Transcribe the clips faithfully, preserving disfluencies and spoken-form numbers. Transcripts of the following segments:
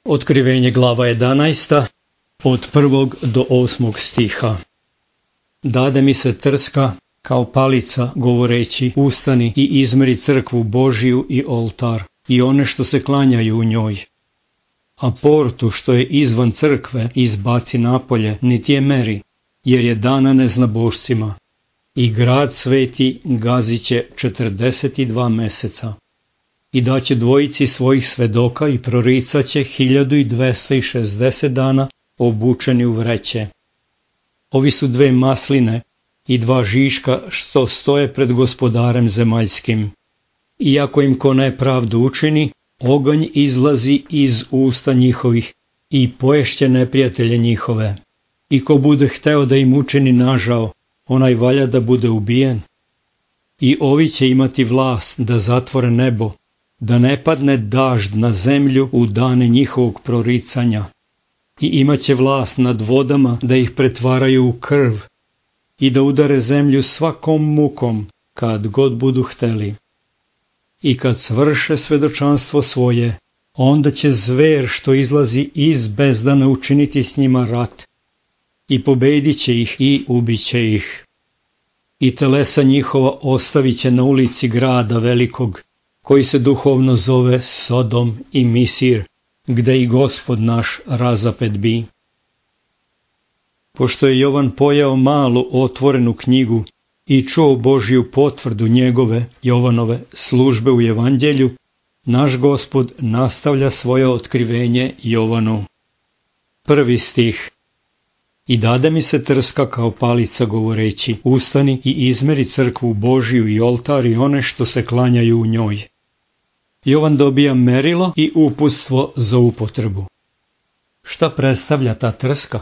Otkrivenje glava jedanaesta, od prvog do osmog stiha. Dade mi se trska kao palica, govoreći: ustani i izmeri crkvu Božiju i oltar i one što se klanjaju u njoj. A portu što je izvan crkve izbaci napolje, niti je meri, jer je dana neznabošcima. I grad sveti gazit će četrdeset dva meseca. I daće dvojici svojih svedoka i proricat će hiljadu i dvesta šezdeset dana obučeni u vreće. Ovi su dve masline i dva žiška što stoje pred gospodarem zemaljskim. Iako im ko nepravdu učini, oganj izlazi iz usta njihovih i poješće neprijatelje njihove. I ko bude hteo da im učini nažao, onaj valja da bude ubijen. I ovi će imati vlast da zatvore nebo, da ne padne dažd na zemlju u dane njihovog proricanja. I imaće vlast nad vodama da ih pretvaraju u krv i da udare zemlju svakom mukom kad god budu hteli. I kad svrše svedočanstvo svoje, onda će zver što izlazi iz bezdana učiniti s njima rat i pobedit će ih i ubiće ih. I telesa njihova ostavit će na ulici grada velikog, koji se duhovno zove Sodom i Misir, gde i Gospod naš razapet bi. Pošto je Jovan pojao malu otvorenu knjigu i čuo Božju potvrdu njegove, Jovanove, službe u evanđelju, naš Gospod nastavlja svoje otkrivenje Jovanu. Prvi stih. I dade mi se trska kao palica, govoreći: ustani i izmeri crkvu Božiju i oltar i one što se klanjaju u njoj. Jovan dobija merilo i uputstvo za upotrebu. Šta predstavlja ta trska?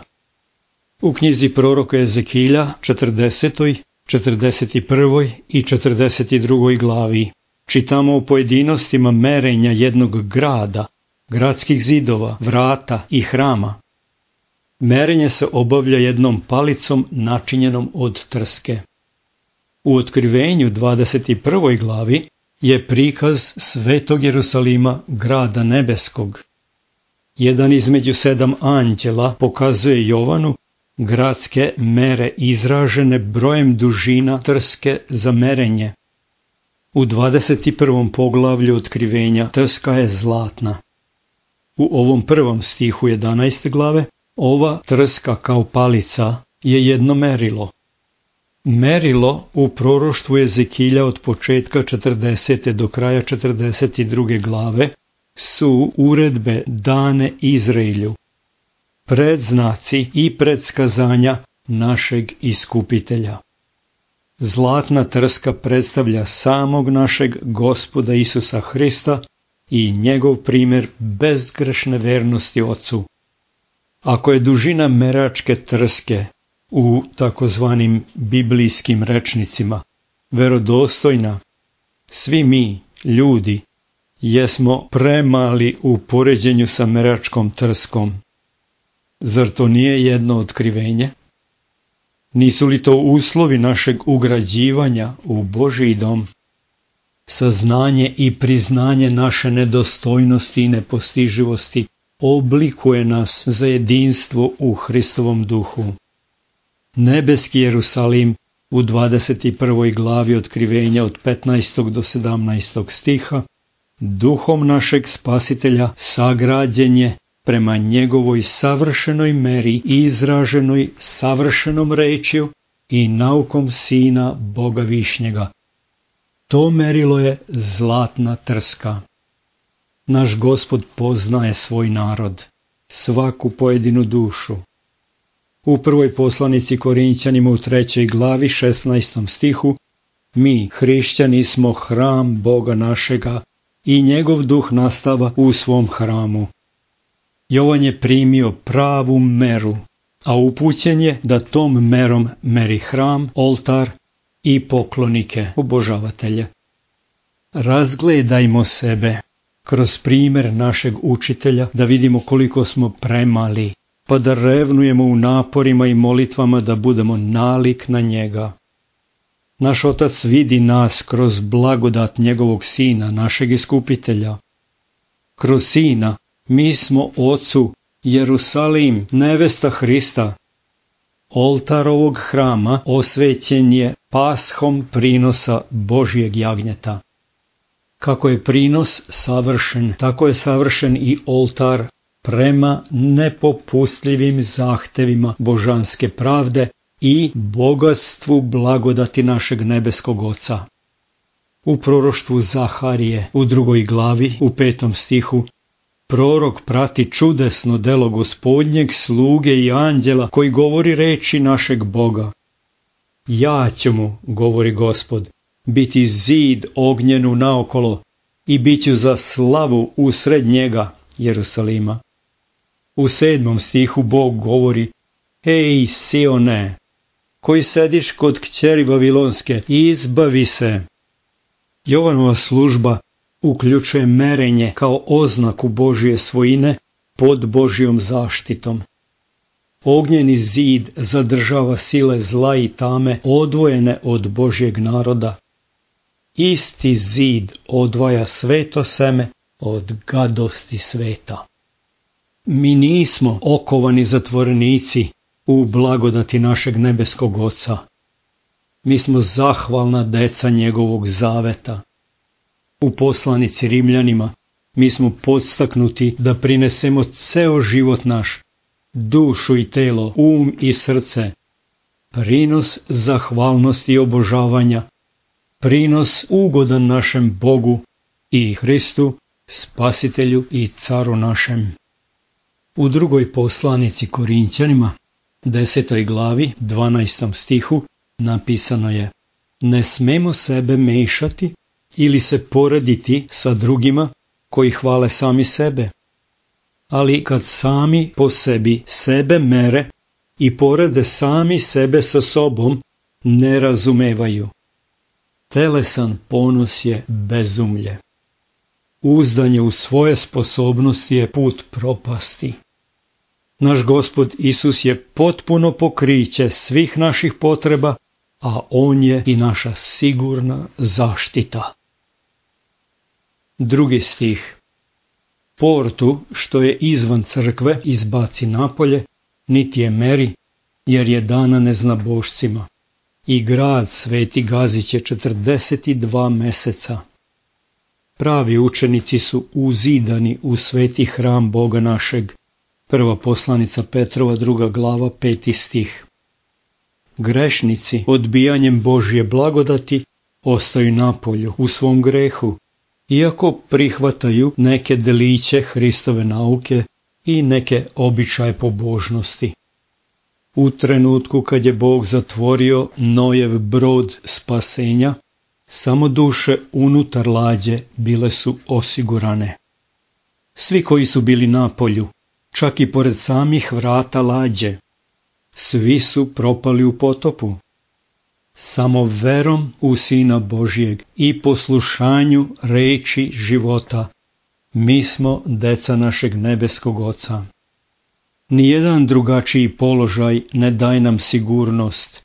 U knjizi proroka Ezekilja, četrdesetoj, četrdeset prvoj i četrdeset drugoj glavi čitamo o pojedinostima merenja jednog grada, gradskih zidova, vrata i hrama. Merenje se obavlja jednom palicom načinjenom od trske. U Otkrivenju dvadeset prvoj glavi je prikaz Svetog Jerusalima, grada nebeskog. Jedan između sedam anđela pokazuje Jovanu gradske mere izražene brojem dužina trske za merenje. U dvadeset prvom poglavlju Otkrivenja trska je zlatna. U ovom prvom stihu jedanaeste glave ova trska kao palica je jedno merilo. Merilo u proroštvu Ezekilja od početka četrdesete do kraja četrdeset druge glave su uredbe dane Izraelju, predznaci i predskazanja našeg iskupitelja. Zlatna trska predstavlja samog našeg Gospoda Isusa Hrista i njegov primjer bezgrešne vernosti Ocu. Ako je dužina meračke trske u takozvanim biblijskim rečnicima verodostojna, svi mi, ljudi, jesmo premali u poređenju sa meračkom trskom. Zar to nije jedno otkrivenje? Nisu li to uslovi našeg ugrađivanja u Božji dom? Saznanje i priznanje naše nedostojnosti i nepostiživosti oblikuje nas za jedinstvo u Hristovom duhu. Nebeski Jerusalim u dvadeset prvoj glavi Otkrivenja od petnaestog do sedamnaestog stiha duhom našeg Spasitelja sagrađen je prema njegovoj savršenoj meri izraženoj savršenom rečju i naukom Sina Boga Višnjega. To merilo je zlatna trska. Naš Gospod poznaje svoj narod, svaku pojedinu dušu. U prvoj poslanici Korinćanima u trećoj glavi šesnaestom stihu mi, hrišćani, smo hram Boga našega i njegov duh nastava u svom hramu. Jovan je primio pravu meru, a upućen je da tom merom meri hram, oltar i poklonike, obožavatelje. Razgledajmo sebe kroz primjer našeg učitelja da vidimo koliko smo premali, pa da revnujemo u naporima i molitvama da budemo nalik na njega. Naš Otac vidi nas kroz blagodat njegovog Sina, našeg iskupitelja. Kroz Sina Mi smo Ocu, Jerusalim, nevesta Hrista. Oltar ovog hrama osvećen je pashom prinosa Božjeg jagnjeta. Kako je prinos savršen, tako je savršen i oltar prema nepopustljivim zahtevima božanske pravde i bogatstvu blagodati našeg nebeskog Oca. U proroštvu Zaharije u drugoj glavi u petom stihu prorok prati čudesno delo Gospodnjeg sluge i anđela koji govori reči našeg Boga. Ja ću mu, govori Gospod, biti zid ognjenu naokolo i bit ću za slavu usred njega, Jerusalima. U sedmom stihu Bog govori: Ej, Sione, koji sediš kod kćeri Vavilonske, izbavi se. Jovanova služba uključuje merenje kao oznaku Božje svojine pod Božjom zaštitom. Ognjeni zid zadržava sile zla i tame odvojene od Božjeg naroda. Isti zid odvaja sveto seme od gadosti sveta. Mi nismo okovani zatvorenici u blagodati našeg nebeskog Oca. Mi smo zahvalna deca njegovog zaveta. U poslanici Rimljanima mi smo podstaknuti da prinesemo ceo život naš, dušu i telo, um i srce, prinos zahvalnosti i obožavanja, prinos ugodan našem Bogu i Hristu, Spasitelju i Caru našem. U drugoj poslanici Korinćanima, desetoj glavi, dvanaestom stihu, napisano je: Ne smemo sebe mešati ili se porediti sa drugima koji hvale sami sebe. Ali kad sami po sebi sebe mere i porede sami sebe sa sobom, ne razumevaju. Telesan ponos je bezumlje. Uzdanje u svoje sposobnosti je put propasti. Naš Gospod Isus je potpuno pokriće svih naših potreba, a On je i naša sigurna zaštita. Drugi stih. Portu, što je izvan crkve, izbaci napolje, niti je meri, jer je dana neznabošcima. I grad sveti gazit će četrdeset dva meseca. Pravi učenici su uzidani u sveti hram Boga našeg. Prva poslanica Petrova, druga glava, peti stih. Grešnici odbijanjem Božje blagodati ostaju napolju u svom grehu, iako prihvataju neke deliće Hristove nauke i neke običaje pobožnosti. U trenutku kad je Bog zatvorio Nojev brod spasenja, samo duše unutar lađe bile su osigurane. Svi koji su bili napolju, čak i pored samih vrata lađe, svi su propali u potopu. Samo verom u Sina Božjeg i poslušanju reči života mi smo deca našeg nebeskog Oca. Nijedan drugačiji položaj ne daje nam sigurnost.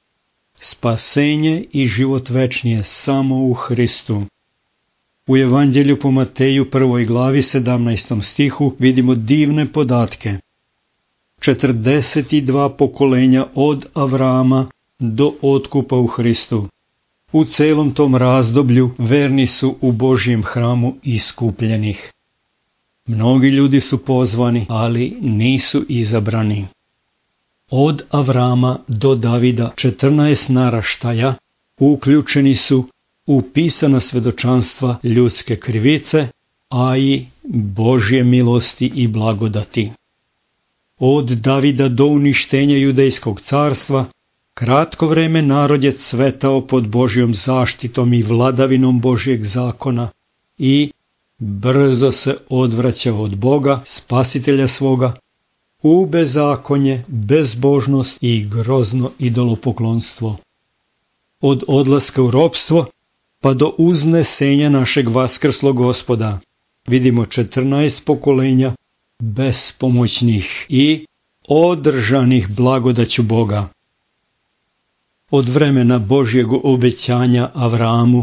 Spasenje i život večni je samo u Hristu. U Evanđelju po Mateju prvoj glavi sedamnaestom stihu vidimo divne podatke. četrdeset dva pokolenja od Avrama do otkupa u Hristu. U celom tom razdoblju verni su u Božjem hramu iskupljenih. Mnogi ljudi su pozvani, ali nisu izabrani. Od Avrama do Davida četrnaest naraštaja uključeni su u pisana svedočanstva ljudske krivice, a i Božje milosti i blagodati. Od Davida do uništenja judejskog carstva, kratko vreme narod je cvetao pod Božjom zaštitom i vladavinom Božjeg zakona i brzo se odvraćao od Boga, Spasitelja svoga, u bezakonje, bezbožnost i grozno idolopoklonstvo. Od odlaska u ropstvo pa do uznesenja našeg vaskrslog Gospoda vidimo četrnaest pokolenja bespomoćnih i održanih blagodaću Boga. Od vremena Božjeg obećanja Avramu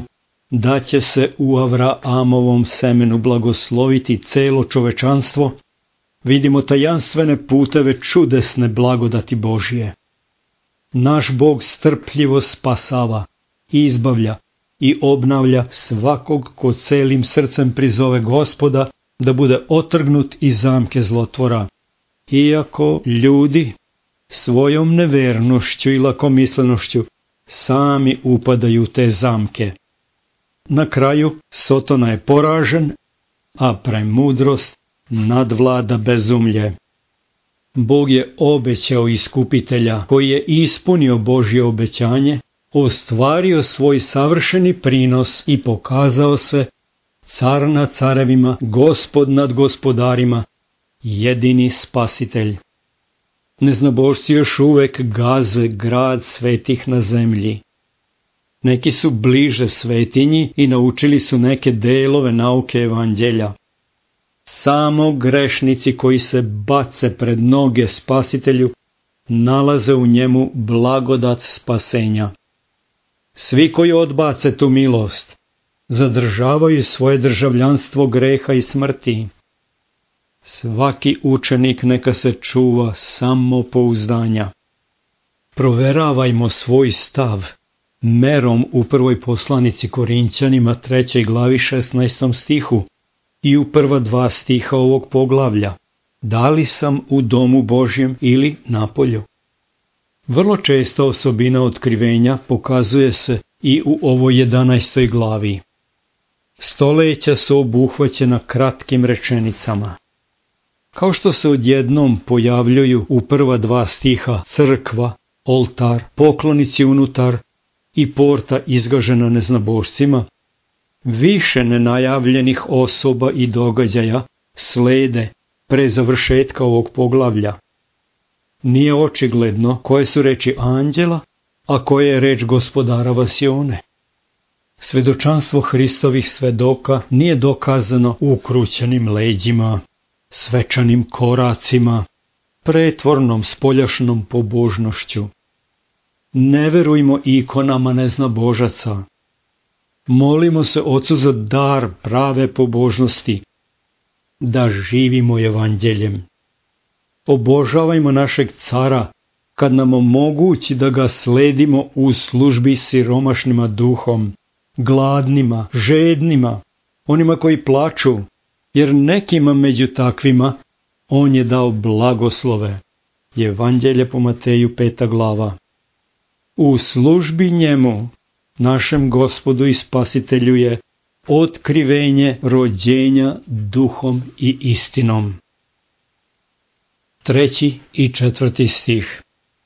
da će se u Avraamovom semenu blagosloviti celo čovečanstvo, vidimo tajanstvene puteve čudesne blagodati Božije. Naš Bog strpljivo spasava, izbavlja i obnavlja svakog ko celim srcem prizove Gospoda da bude otrgnut iz zamke zlotvora, iako ljudi svojom nevernošću i lakomislenošću sami upadaju u te zamke. Na kraju Sotona je poražen, a premudrost nadvlada bezumlje. Bog je obećao iskupitelja koji je ispunio Božje obećanje, ostvario svoj savršeni prinos i pokazao se car nad carevima, gospod nad gospodarima, jedini spasitelj. Neznabošci još uvek gaze grad svetih na zemlji. Neki su bliže svetinji i naučili su neke delove nauke evanđelja. Samo grešnici koji se bace pred noge spasitelju nalaze u njemu blagodat spasenja. Svi koji odbace tu milost zadržavaju svoje državljanstvo greha i smrti. Svaki učenik neka se čuva samopouzdanja. Proveravajmo svoj stav merom u prvoj poslanici Korinćanima trećoj glavi šesnaestom stihu i u prva dva stiha ovog poglavlja. Da li sam u domu Božjem ili napolju? Vrlo često osobina otkrivenja pokazuje se i u ovoj jedanaestoj glavi. Stoleća su obuhvaćena kratkim rečenicama. Kao što se odjednom pojavljuju u prva dva stiha crkva, oltar, poklonici unutar i porta izgažena neznabošcima, više nenajavljenih osoba i događaja slede pre završetka ovog poglavlja. Nije očigledno koje su reči anđela, a koje je reč gospodara Vasione. Svedočanstvo Hristovih svedoka nije dokazano ukrućenim leđima, svečanim koracima, pretvornom spoljašnom pobožnošću. Ne verujmo ikonama neznabožaca. Molimo se Ocu za dar prave pobožnosti, da živimo evanđeljem. Obožavajmo našeg cara kad nam omogući da ga sledimo u službi siromašnima duhom, gladnima, žednima, onima koji plaču, jer nekima među takvima on je dao blagoslove. Evanđelje po Mateju peta glava. U službi njemu, našem Gospodu i Spasitelju, je otkrivenje rođenja duhom i istinom. Treći i četvrti stih.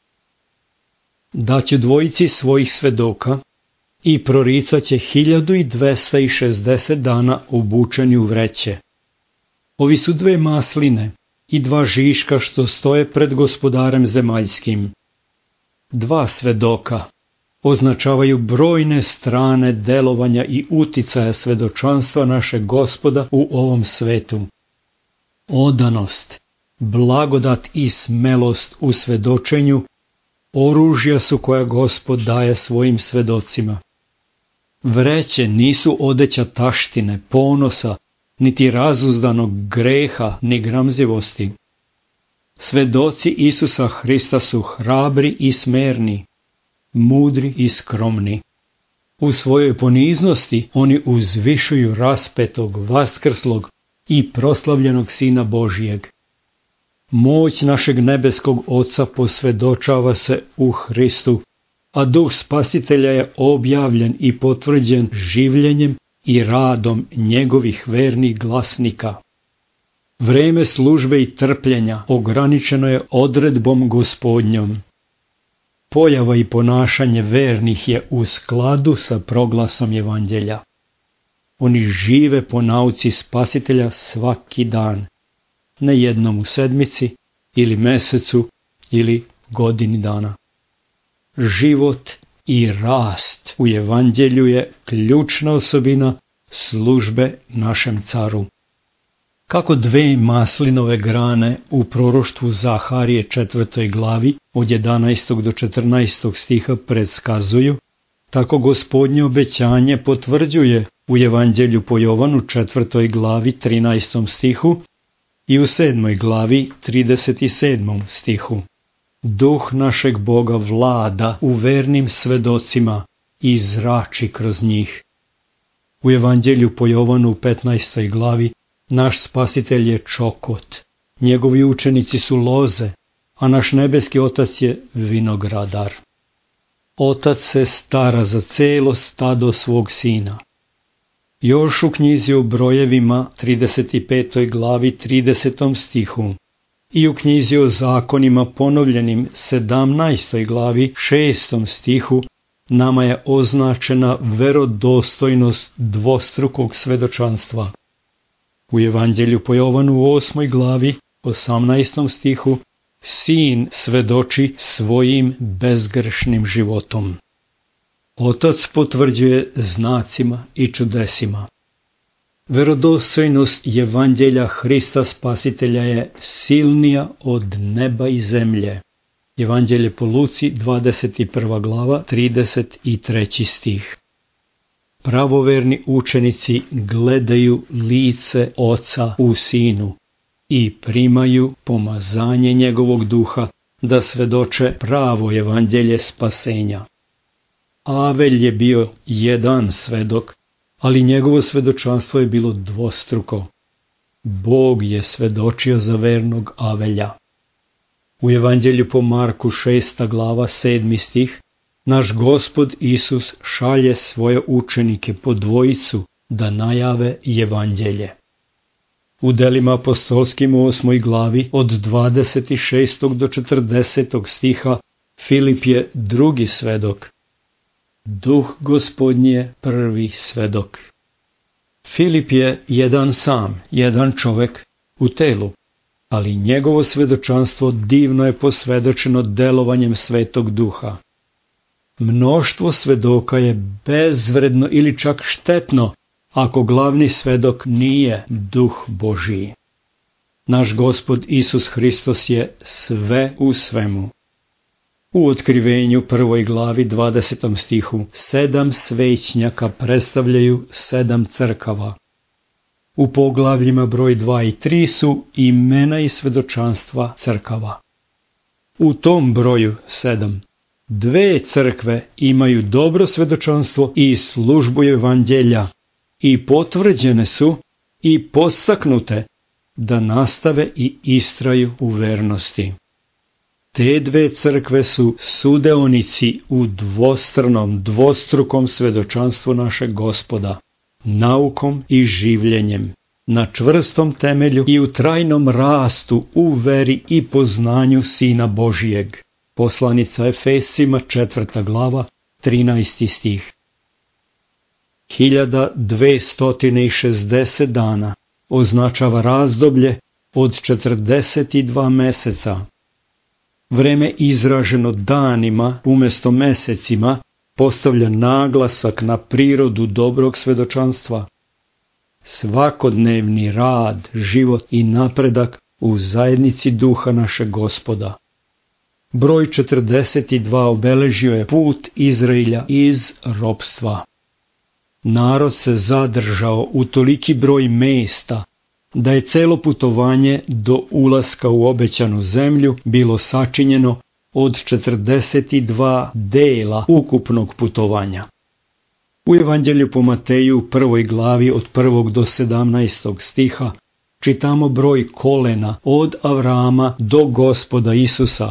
Daće dvojici svojih svedoka i proricaće hiljadu i dvesta i šezdeset dana obučeni u vreće. Ovi su dve masline i dva žiška što stoje pred gospodarem zemaljskim. Dva svedoka označavaju brojne strane delovanja i uticaja svedočanstva našeg Gospoda u ovom svetu. Odanost, blagodat i smelost u svedočenju oružja su koja Gospod daje svojim svedocima. Vreće nisu odeća taštine, ponosa, niti razuzdanog greha, ni gramzivosti. Svedoci Isusa Hrista su hrabri i smerni, mudri i skromni. U svojoj poniznosti oni uzvišuju raspetog, vaskrslog i proslavljenog Sina Božijeg. Moć našeg nebeskog Oca posvedočava se u Hristu, a Duh Spasitelja je objavljen i potvrđen življenjem i radom njegovih vernih glasnika. Vreme službe i trpljenja ograničeno je odredbom Gospodnjom. Pojava i ponašanje vernih je u skladu sa proglasom Evanđelja. Oni žive po nauci Spasitelja svaki dan, ne jednom u sedmici ili mesecu ili godini dana. Život i rast u Evanđelju je ključna osobina službe našem caru. Kako dve maslinove grane u proroštvu Zaharije četvrtoj glavi od jedanaestog do četrnaestog stiha predskazuju, Tako Gospodnje obećanje potvrđuje u Evanđelju po Jovanu četvrtoj glavi trinaestom stihu i u sedmoj glavi trideset sedmom stihu. Duh našeg Boga vlada u vernim svedocima i zrači kroz njih. U Evanđelju po Jovanu u petnaestoj glavi naš Spasitelj je čokot, njegovi učenici su loze, a naš nebeski Otac je vinogradar. Otac se stara za celo stado svog sina. Još u knjizi o brojevima trideset petoj glavi tridesetom stihu i u knjizi o zakonima ponovljenim sedamnaestoj glavi šestom stihu nama je označena verodostojnost dvostrukog svedočanstva. U Evanđelju po Jovanu u osmoj glavi osamnaestom stihu Sin svedoči svojim bezgrešnim životom. Otac potvrđuje znacima i čudesima. Verodostojnost Evanđelja Hrista Spasitelja je silnija od neba i zemlje. Evanđelje po Luci, dvadeset prva glava, trideset treći stih. Pravoverni učenici gledaju lice Oca u Sinu i primaju pomazanje njegovog duha da svedoče pravo evanđelje spasenja. Avelj je bio jedan svedok, ali njegovo svedočanstvo je bilo dvostruko. Bog je svedočio za vernog Avelja. U Evanđelju po Marku šesta glava sedmi stih naš Gospod Isus šalje svoje učenike po dvojicu da najave evanđelje. U delima apostolskim u osmoj glavi od dvadeset šestog do četrdesetog stiha Filip je drugi svedok. Duh Gospodnji je prvi svedok. Filip je jedan sam, jedan čovek u telu, ali njegovo svedočanstvo divno je posvedočeno delovanjem Svetog Duha. Mnoštvo svedoka je bezvredno ili čak štetno ako glavni svedok nije Duh Božiji. Naš Gospod Isus Hristos je sve u svemu. U Otkrivenju prvoj glavi dvadesetom stihu sedam svećnjaka predstavljaju sedam crkava. U poglavljima broj dva i tri su imena i svedočanstva crkava. U tom broju sedam dve crkve imaju dobro svedočanstvo i službu evanđelja i potvrđene su i podstaknute da nastave i istraju u vernosti. Te dve crkve su sudeonici u dvostranom, dvostrukom svedočanstvu našeg Gospoda, naukom i življenjem, na čvrstom temelju i u trajnom rastu u veri i poznanju Sina Božijeg. Poslanica Efesima, četvrta glava, trinaesti stih. hiljadu dvesta šezdeset dana označava razdoblje od četrdeset dva meseca. Vreme izraženo danima umjesto mesecima postavlja naglasak na prirodu dobrog svedočanstva. Svakodnevni rad, život i napredak u zajednici duha našeg Gospoda. Broj četrdeset dva obeležio je put Izraelja iz ropstva. Narod se zadržao u toliki broj mesta da je celo putovanje do ulaska u obećanu zemlju bilo sačinjeno od četrdeset dva dela ukupnog putovanja. U Evanđelju po Mateju u prvoj glavi od prvog do sedamnaestog stiha čitamo broj kolena od Avrama do Gospoda Isusa.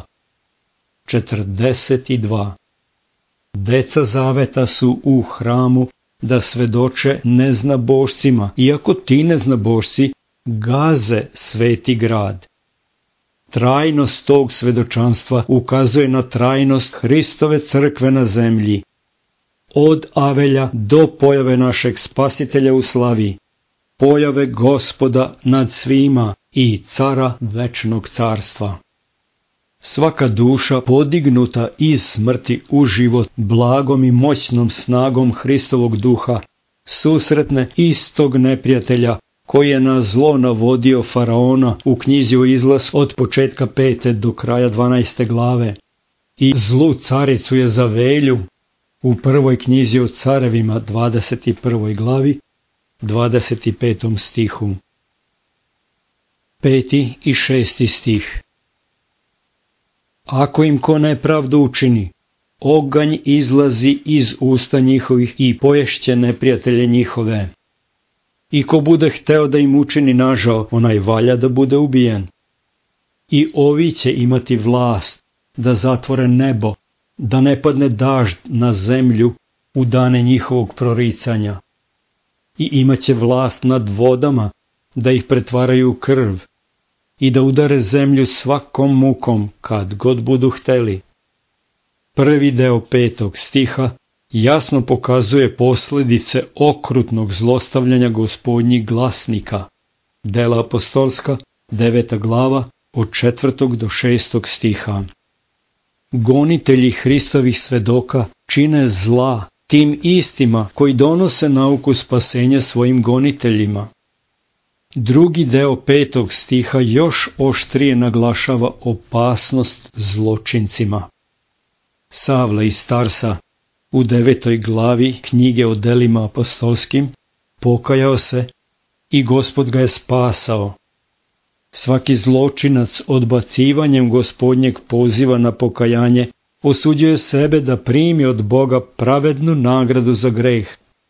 četrdeset dva. Deca zaveta su u hramu da svedoče neznabošcima, iako ti neznabošci gaze sveti grad. Trajnost tog svedočanstva ukazuje na trajnost Hristove crkve na zemlji. Od Avelja do pojave našeg Spasitelja u slavi, pojave Gospoda nad svima i cara večnog carstva. Svaka duša podignuta iz smrti u život blagom i moćnom snagom Hristovog duha susretne istog neprijatelja koji je na zlo navodio faraona u knjizi o izlasku od početka pete do kraja dvanaeste glave i zlu caricu je Zavelju u prvoj knjizi o carevima dvadeset prvoj glavi, dvadeset petom stihu. Peti i šesti stih. Ako im ko nepravdu učini, oganj izlazi iz usta njihovih i poješće neprijatelje njihove. I ko bude hteo da im učini nažao, onaj valja da bude ubijen. I ovi će imati vlast da zatvore nebo, da ne padne dažd na zemlju u dane njihovog proricanja. I imaće vlast nad vodama, da ih pretvaraju u krv i da udare zemlju svakom mukom kad god budu hteli. Prvi deo petog stiha jasno pokazuje posljedice okrutnog zlostavljanja gospodnjih glasnika. Dela apostolska, deveta glava, od četvrtog do šestog stiha. Gonitelji Hristovih svedoka čine zla tim istima koji donose nauku spasenja svojim goniteljima. Drugi deo petog stiha još oštrije naglašava opasnost zločincima. Savle iz Tarsa u devetoj glavi knjige o delima apostolskim pokajao se i Gospod ga je spasao. Svaki zločinac odbacivanjem Gospodnjeg poziva na pokajanje osuđuje sebe da primi od Boga pravednu nagradu za greh,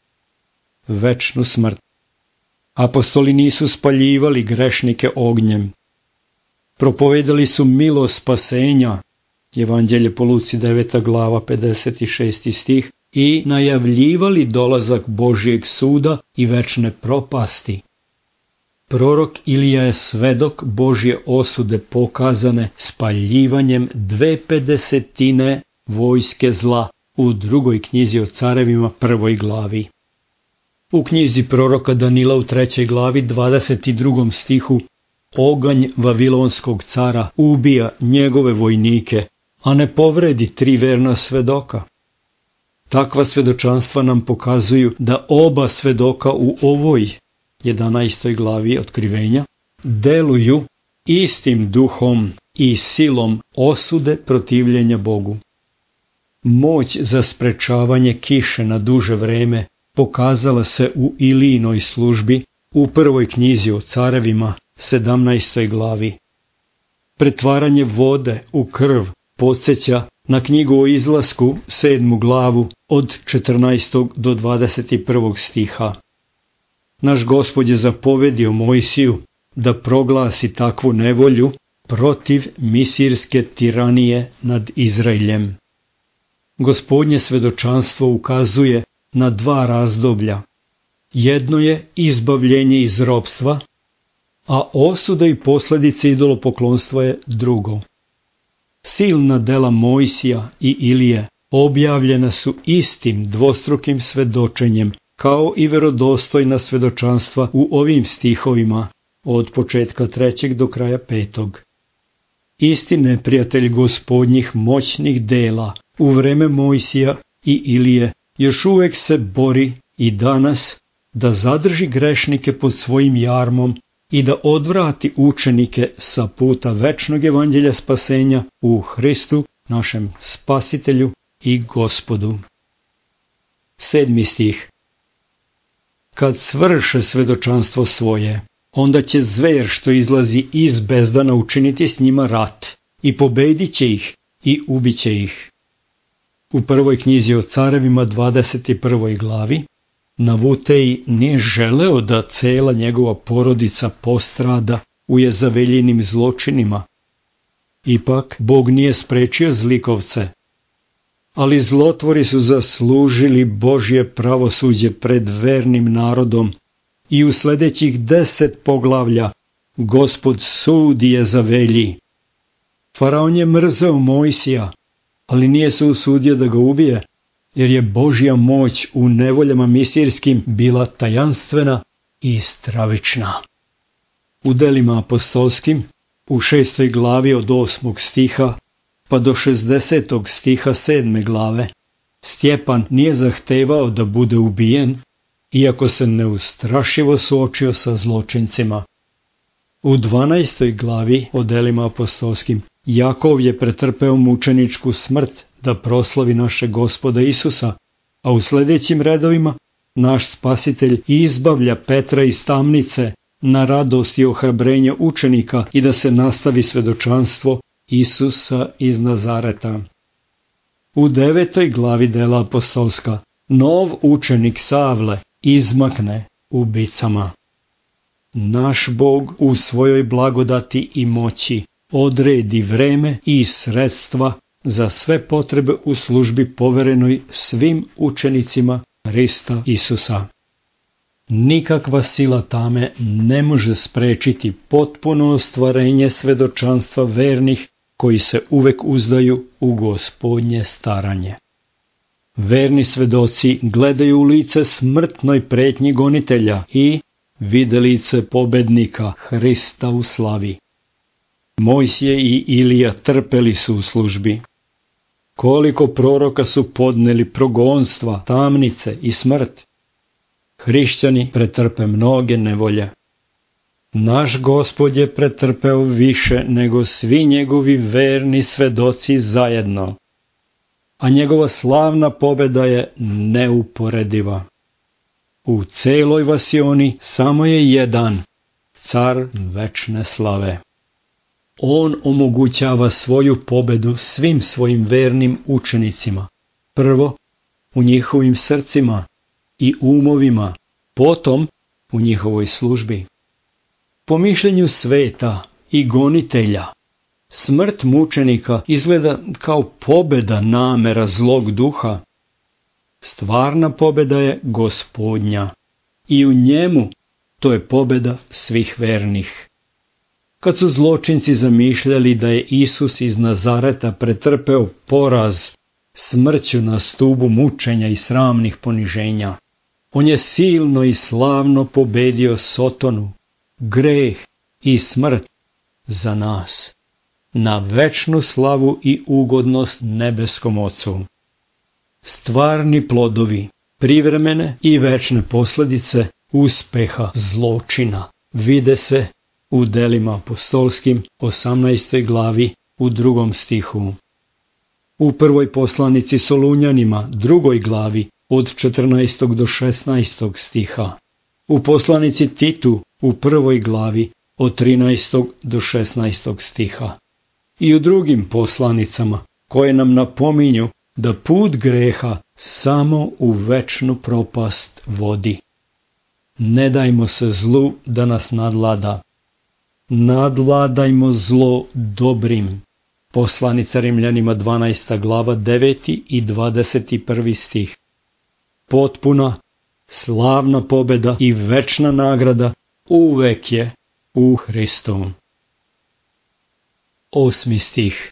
večnu smrt. Apostoli nisu spaljivali grešnike ognjem. Propovedali su milost spasenja, Evanđelje po Luci deveta glava pedeset šesti stih, i najavljivali dolazak Božjeg suda i večne propasti. Prorok Ilija je svedok Božje osude pokazane spaljivanjem dve pedesetine vojske zla u drugoj knjizi o carevima prvoj glavi. U knjizi proroka Danila u trećoj glavi dvadeset drugom stihu oganj Vavilonskog cara ubija njegove vojnike, a ne povredi tri verna svedoka. Takva svedočanstva nam pokazuju da oba svedoka u ovoj jedanaestoj glavi otkrivenja deluju istim duhom i silom osude protivljenja Bogu. Moć za sprečavanje kiše na duže vreme pokazala se u Ilijinoj službi u prvoj knjizi o carevima sedamnaestoj glavi. Pretvaranje vode u krv podsjeća na knjigu o izlasku sedmu glavu od četrnaestog do dvadeset prvog stiha. Naš Gospod je zapovedio Mojsiju da proglasi takvu nevolju protiv misirske tiranije nad Izraeljem. Gospodnje svedočanstvo ukazuje na dva razdoblja. Jedno je izbavljenje iz ropstva, a osuda i posljedice idolopoklonstva je drugo. Silna dela Mojsija i Ilije objavljena su istim dvostrukim svedočenjem, kao i verodostojna svedočanstva u ovim stihovima od početka trećeg do kraja petog. Isti neprijatelj Gospodnjih moćnih dela u vreme Mojsija i Ilije još uvek se bori i danas da zadrži grešnike pod svojim jarmom i da odvrati učenike sa puta večnog evanđelja spasenja u Hristu, našem Spasitelju i Gospodu. Sedmi stih. Kad svrše svedočanstvo svoje, onda će zver što izlazi iz bezdana učiniti s njima rat i pobedit će ih i ubiće ih. U prvoj knjizi o carevima dvadeset prvoj glavi Navutej nije želeo da cela njegova porodica postrada u Jezaveljinim zločinima. Ipak Bog nije sprečio zlikovce, ali zlotvori su zaslužili Božje pravosuđe pred vernim narodom i u sljedećih deset poglavlja Gospod sudi Jezavelji. Faraon je mrzeo Mojsija, ali nije se usudio da ga ubije, jer je Božja moć u nevoljama misirskim bila tajanstvena i stravična. U delima apostolskim, u šestoj glavi od osmog stiha pa do šezdesetog stiha sedme glave, Stjepan nije zahtevao da bude ubijen, iako se neustrašivo suočio sa zločincima. U dvanaestoj glavi o delima apostolskim Jakov je pretrpeo mučeničku smrt da proslavi našeg Gospoda Isusa a u sljedećim redovima naš Spasitelj izbavlja Petra iz tamnice na radost i ohrabrenje učenika i da se nastavi svedočanstvo Isusa iz Nazareta. U devetoj glavi dela apostolska nov učenik Savle izmakne ubicama. Naš Bog u svojoj blagodati i moći odredi vreme i sredstva za sve potrebe u službi poverenoj svim učenicima Hrista Isusa. Nikakva sila tame ne može sprečiti potpuno ostvarenje svedočanstva vernih koji se uvek uzdaju u Gospodnje staranje. Verni svedoci gledaju u lice smrtnoj pretnji gonitelja i vide lice pobednika Hrista u slavi. Mojsije i Ilija trpeli su u službi. Koliko proroka su podneli progonstva, tamnice i smrt. Hrišćani pretrpe mnoge nevolje. Naš Gospod je pretrpeo više nego svi njegovi verni svedoci zajedno, a njegova slavna pobeda je neuporediva. U celoj vasioni samo je jedan, car večne slave. On omogućava svoju pobedu svim svojim vernim učenicima, prvo u njihovim srcima i umovima, potom u njihovoj službi. Po mišljenju sveta i gonitelja, smrt mučenika izgleda kao pobeda namera zlog duha. Stvarna pobeda je Gospodnja i u njemu to je pobeda svih vernih. Kad su zločinci zamišljali da je Isus iz Nazareta pretrpeo poraz smrću na stubu mučenja i sramnih poniženja, on je silno i slavno pobedio Sotonu, greh i smrt za nas, na večnu slavu i ugodnost nebeskom Ocu. Stvarni plodovi, privremene i večne posljedice uspeha zločina vide se u delima apostolskim osamnaestoj glavi u drugom stihu. U prvoj poslanici Solunjanima drugoj glavi od četrnaestog do šesnaestog stiha. U poslanici Titu u prvoj glavi od trinaestog do šesnaestog stiha. I u drugim poslanicama koje nam napominju da put greha samo u večnu propast vodi. Ne dajmo se zlu da nas nadlada. Nadvladajmo zlo dobrim. Poslanica Rimljanima dvanaesta glava deveti i dvadeset prvi stih. Potpuna, slavna pobeda i večna nagrada uvek je u Hristu. Osmi stih.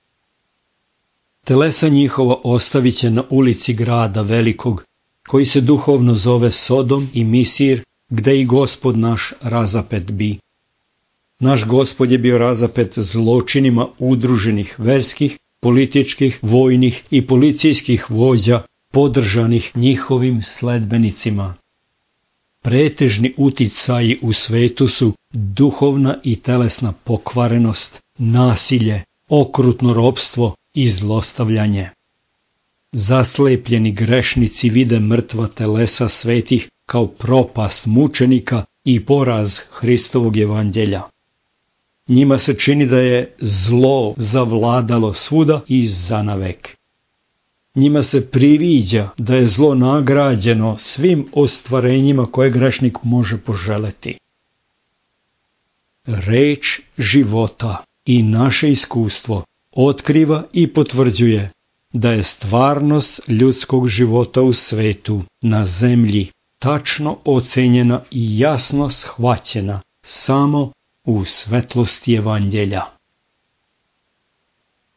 Telesa njihova ostavit će na ulici grada velikog, koji se duhovno zove Sodom i Misir, gde i Gospod naš razapet bi. Naš Gospod je bio razapet zločinima udruženih verskih, političkih, vojnih i policijskih vođa, podržanih njihovim sledbenicima. Pretežni uticaji u svetu su duhovna i telesna pokvarenost, nasilje, okrutno ropstvo i zlostavljanje. Zaslepljeni grešnici vide mrtva telesa svetih kao propast mučenika i poraz Hristovog evanđelja. Njima se čini da je zlo zavladalo svuda i zanavek. Njima se priviđa da je zlo nagrađeno svim ostvarenjima koje grešnik može poželeti. Reč života i naše iskustvo otkriva i potvrđuje da je stvarnost ljudskog života u svetu, na zemlji, tačno ocenjena i jasno shvaćena samo u svetlosti evanđelja.